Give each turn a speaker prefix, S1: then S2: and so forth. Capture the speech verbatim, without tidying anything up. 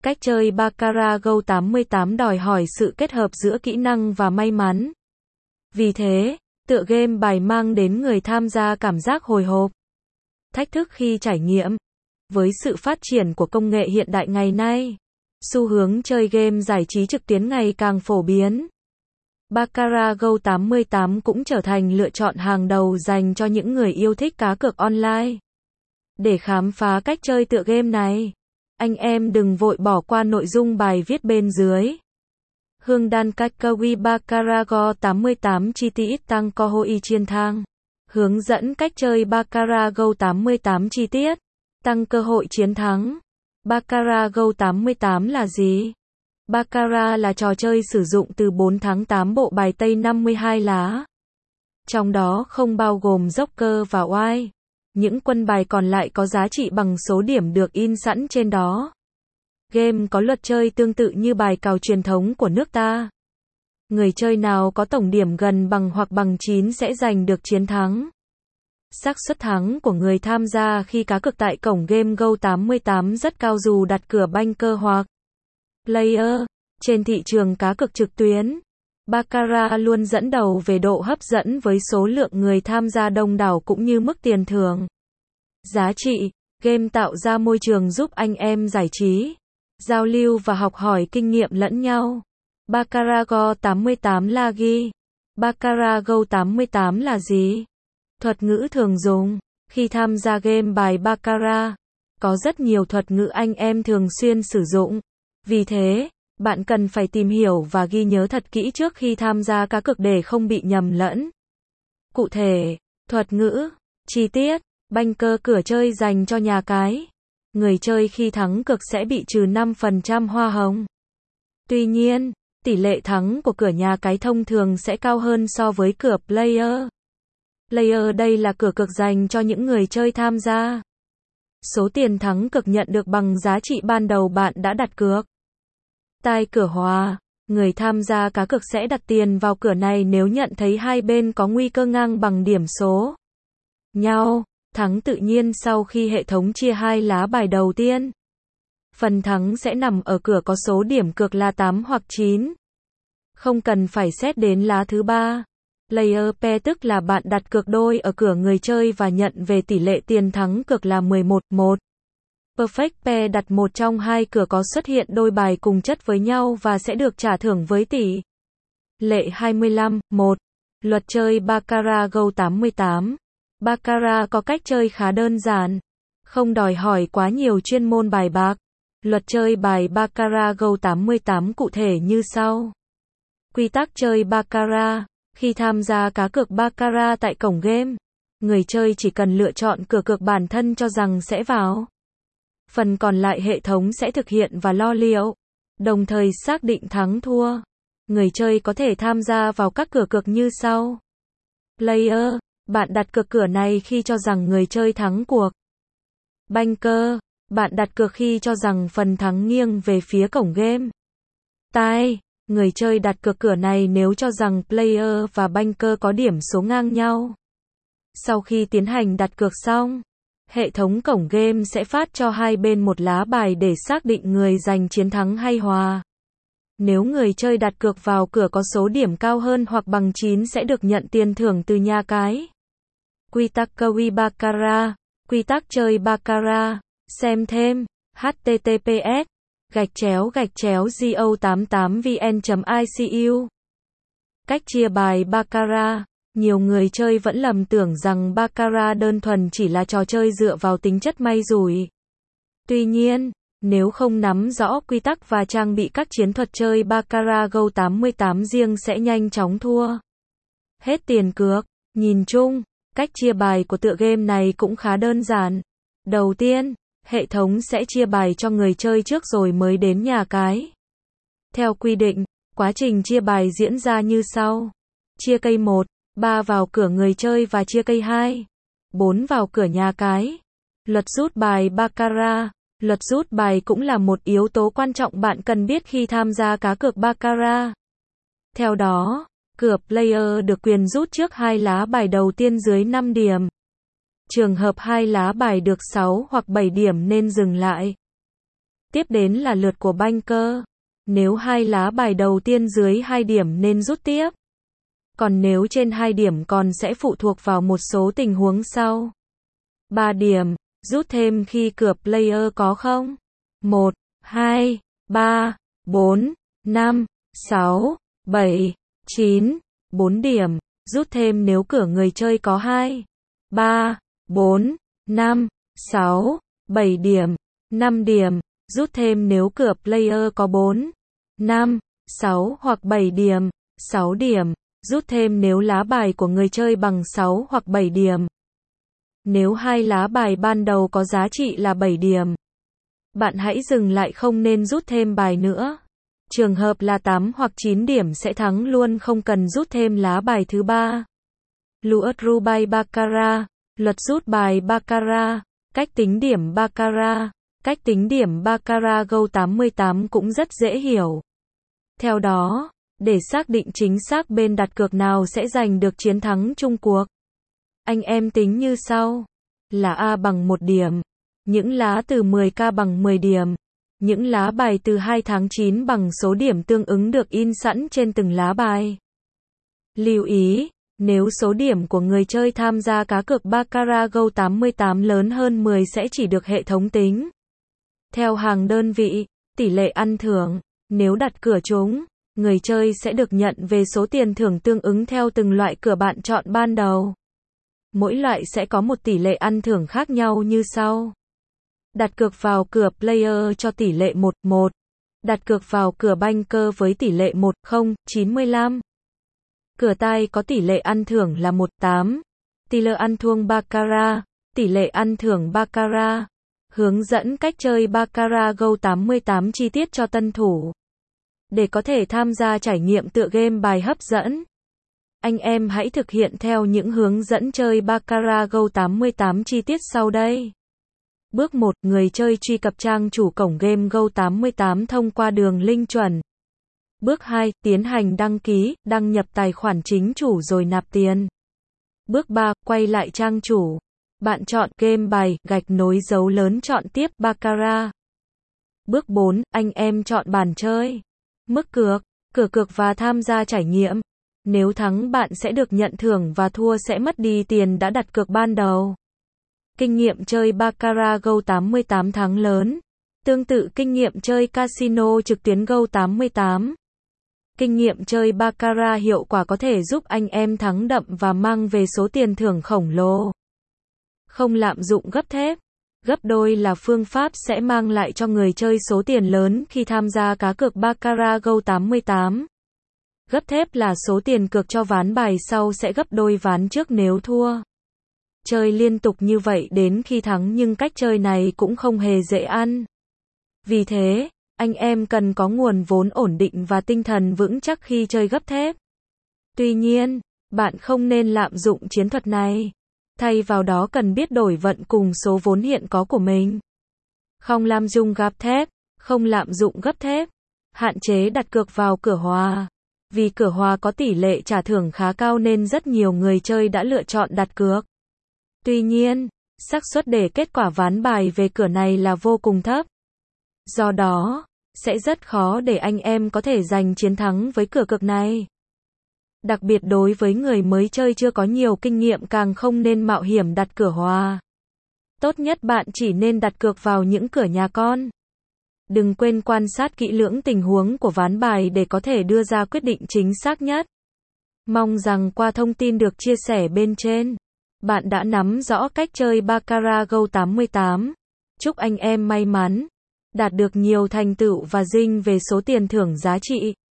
S1: Cách chơi Baccarat Go tám mươi tám đòi hỏi sự kết hợp giữa kỹ năng và may mắn. Vì thế, tựa game bài mang đến người tham gia cảm giác hồi hộp, thách thức khi trải nghiệm. Với sự phát triển của công nghệ hiện đại ngày nay, xu hướng chơi game giải trí trực tuyến ngày càng phổ biến. Baccarat Go tám mươi tám cũng trở thành lựa chọn hàng đầu dành cho những người yêu thích cá cược online. Để khám phá cách chơi tựa game này, anh em đừng vội bỏ qua nội dung bài viết bên dưới. Hương đan cách kawi Baccarat Go tám mươi tám chi tiết tăng cơ hội chiến thắng. Hướng dẫn cách chơi Baccarat Go tám mươi tám chi tiết, tăng cơ hội chiến thắng. Baccarat Go tám mươi tám là gì? Baccarat là trò chơi sử dụng từ bốn tháng tám bộ bài tây năm mươi hai lá. Trong đó không bao gồm Joker và White. Những quân bài còn lại có giá trị bằng số điểm được in sẵn trên đó. Game có luật chơi tương tự như bài cào truyền thống của nước ta. Người chơi nào có tổng điểm gần bằng hoặc bằng chín sẽ giành được chiến thắng. Xác suất thắng của người tham gia khi cá cược tại cổng game Go tám mươi tám rất cao dù đặt cửa banker hoặc player. Trên thị trường cá cược trực tuyến, Baccarat luôn dẫn đầu về độ hấp dẫn với số lượng người tham gia đông đảo cũng như mức tiền thưởng. Giá trị, game tạo ra môi trường giúp anh em giải trí, giao lưu và học hỏi kinh nghiệm lẫn nhau. Baccarat Go tám mươi tám là gì? Baccarat Go tám mươi tám là gì? Thuật ngữ thường dùng khi tham gia game bài Baccarat. Có rất nhiều thuật ngữ anh em thường xuyên sử dụng. Vì thế, bạn cần phải tìm hiểu và ghi nhớ thật kỹ trước khi tham gia cá cược để không bị nhầm lẫn. Cụ thể, thuật ngữ, chi tiết, banker cửa chơi dành cho nhà cái. Người chơi khi thắng cược sẽ bị trừ năm phần trăm hoa hồng. Tuy nhiên, tỷ lệ thắng của cửa nhà cái thông thường sẽ cao hơn so với cửa player. Player đây là cửa cược dành cho những người chơi tham gia. Số tiền thắng cược nhận được bằng giá trị ban đầu bạn đã đặt cược. Tai cửa hòa, người tham gia cá cược sẽ đặt tiền vào cửa này nếu nhận thấy hai bên có nguy cơ ngang bằng điểm số nhau. Thắng tự nhiên sau khi hệ thống chia hai lá bài đầu tiên. Phần thắng sẽ nằm ở cửa có số điểm cược là tám hoặc chín. Không cần phải xét đến lá thứ ba. Player pair tức là bạn đặt cược đôi ở cửa người chơi và nhận về tỷ lệ tiền thắng cược là mười một một. Perfect pair đặt một trong hai cửa có xuất hiện đôi bài cùng chất với nhau và sẽ được trả thưởng với tỷ lệ hai mươi lăm một. Luật chơi Baccarat Go tám mươi tám. Baccarat có cách chơi khá đơn giản, không đòi hỏi quá nhiều chuyên môn bài bạc. Luật chơi bài Baccarat Go tám mươi tám cụ thể như sau. Quy tắc chơi Baccarat. Khi tham gia cá cược Baccarat tại cổng game, người chơi chỉ cần lựa chọn cửa cược bản thân cho rằng sẽ vào. Phần còn lại hệ thống sẽ thực hiện và lo liệu, đồng thời xác định thắng thua. Người chơi có thể tham gia vào các cửa cược như sau. Player, bạn đặt cược cửa này khi cho rằng người chơi thắng cuộc. Banker, bạn đặt cược khi cho rằng phần thắng nghiêng về phía cổng game. Tai, người chơi đặt cược cửa này nếu cho rằng player và banker có điểm số ngang nhau. Sau khi tiến hành đặt cược xong, hệ thống cổng game sẽ phát cho hai bên một lá bài để xác định người giành chiến thắng hay hòa. Nếu người chơi đặt cược vào cửa có số điểm cao hơn hoặc bằng chín sẽ được nhận tiền thưởng từ nhà cái. Quy tắc kawi Baccarat. Quy tắc chơi Baccarat. Xem thêm https gạch chéo gạch chéo go tám tám vn chấm icu. Cách chia bài Baccarat. Nhiều người chơi vẫn lầm tưởng rằng Baccarat đơn thuần chỉ là trò chơi dựa vào tính chất may rủi. Tuy nhiên, nếu không nắm rõ quy tắc và trang bị các chiến thuật chơi Baccarat Go tám mươi tám riêng sẽ nhanh chóng thua hết tiền cược. Nhìn chung, cách chia bài của tựa game này cũng khá đơn giản. Đầu tiên, hệ thống sẽ chia bài cho người chơi trước rồi mới đến nhà cái. Theo quy định, quá trình chia bài diễn ra như sau. Chia cây một, ba vào cửa người chơi và chia cây hai, bốn vào cửa nhà cái. Luật rút bài Baccarat. Luật rút bài cũng là một yếu tố quan trọng bạn cần biết khi tham gia cá cược Baccarat. Theo đó, cửa player được quyền rút trước hai lá bài đầu tiên dưới năm điểm. Trường hợp hai lá bài được sáu hoặc bảy điểm nên dừng lại. Tiếp đến là lượt của banker. Nếu hai lá bài đầu tiên dưới hai điểm nên rút tiếp. Còn nếu trên hai điểm còn sẽ phụ thuộc vào một số tình huống sau. ba điểm, rút thêm khi cửa player có không? một, hai, ba, bốn, năm, sáu, bảy, chín, bốn điểm, rút thêm nếu cửa người chơi có hai, ba, bốn, năm, sáu, bảy điểm, năm điểm, rút thêm nếu cửa player có bốn, năm, sáu hoặc bảy điểm, sáu điểm, rút thêm nếu lá bài của người chơi bằng sáu hoặc bảy điểm. Nếu hai lá bài ban đầu có giá trị là bảy điểm, bạn hãy dừng lại, không nên rút thêm bài nữa. Trường hợp là tám hoặc chín điểm sẽ thắng luôn, không cần rút thêm lá bài thứ ba. Luật Rubai Baccarat, luật rút bài Baccarat, cách tính điểm Baccarat. Cách tính điểm Baccarat Go tám mươi tám cũng rất dễ hiểu. Theo đó, để xác định chính xác bên đặt cược nào sẽ giành được chiến thắng chung cuộc, anh em tính như sau. Là A bằng một điểm, những lá từ mười k bằng mười điểm, những lá bài từ hai tháng chín bằng số điểm tương ứng được in sẵn trên từng lá bài. Lưu ý, nếu số điểm của người chơi tham gia cá cược Baccarat Go tám mươi tám lớn hơn mười sẽ chỉ được hệ thống tính theo hàng đơn vị, tỷ lệ ăn thưởng. Nếu đặt cửa trúng, người chơi sẽ được nhận về số tiền thưởng tương ứng theo từng loại cửa bạn chọn ban đầu. Mỗi loại sẽ có một tỷ lệ ăn thưởng khác nhau như sau. Đặt cược vào cửa player cho tỷ lệ một một. Đặt cược vào cửa banker với tỷ lệ một không chín mươi lăm. Cửa tay có tỷ lệ ăn thưởng là một tám. Tỷ lệ ăn thuông Baccarat, tỷ lệ ăn thưởng Baccarat. Hướng dẫn cách chơi Baccarat Go tám mươi tám chi tiết cho tân thủ. Để có thể tham gia trải nghiệm tựa game bài hấp dẫn, anh em hãy thực hiện theo những hướng dẫn chơi Baccarat Go tám mươi tám chi tiết sau đây. Bước một, người chơi truy cập trang chủ cổng game Go tám mươi tám thông qua đường link chuẩn. Bước hai, tiến hành đăng ký, đăng nhập tài khoản chính chủ rồi nạp tiền. Bước ba, quay lại trang chủ. Bạn chọn game bài, gạch nối dấu lớn chọn tiếp Baccarat. Bước bốn, anh em chọn bàn chơi. Mức cược, cửa cược và tham gia trải nghiệm. Nếu thắng bạn sẽ được nhận thưởng và thua sẽ mất đi tiền đã đặt cược ban đầu. Kinh nghiệm chơi Baccarat Go tám mươi tám thắng lớn. Tương tự kinh nghiệm chơi casino trực tuyến Go tám mươi tám. Kinh nghiệm chơi Baccarat hiệu quả có thể giúp anh em thắng đậm và mang về số tiền thưởng khổng lồ. Không lạm dụng gấp thép. Gấp đôi là phương pháp sẽ mang lại cho người chơi số tiền lớn khi tham gia cá cược Baccarat Go tám mươi tám. Gấp thép là số tiền cược cho ván bài sau sẽ gấp đôi ván trước nếu thua. Chơi liên tục như vậy đến khi thắng, nhưng cách chơi này cũng không hề dễ ăn. Vì thế, anh em cần có nguồn vốn ổn định và tinh thần vững chắc khi chơi gấp thép. Tuy nhiên, bạn không nên lạm dụng chiến thuật này. Thay vào đó cần biết đổi vận cùng số vốn hiện có của mình. Không lạm dụng gấp thép, không lạm dụng gấp thép. Hạn chế đặt cược vào cửa hòa. Vì cửa hòa có tỷ lệ trả thưởng khá cao nên rất nhiều người chơi đã lựa chọn đặt cược. Tuy nhiên, xác suất để kết quả ván bài về cửa này là vô cùng thấp. Do đó, sẽ rất khó để anh em có thể giành chiến thắng với cửa cược này. Đặc biệt đối với người mới chơi chưa có nhiều kinh nghiệm càng không nên mạo hiểm đặt cửa hòa. Tốt nhất bạn chỉ nên đặt cược vào những cửa nhà con. Đừng quên quan sát kỹ lưỡng tình huống của ván bài để có thể đưa ra quyết định chính xác nhất. Mong rằng qua thông tin được chia sẻ bên trên, bạn đã nắm rõ cách chơi Baccarat Go tám mươi tám. Chúc anh em may mắn, đạt được nhiều thành tựu và dinh về số tiền thưởng giá trị.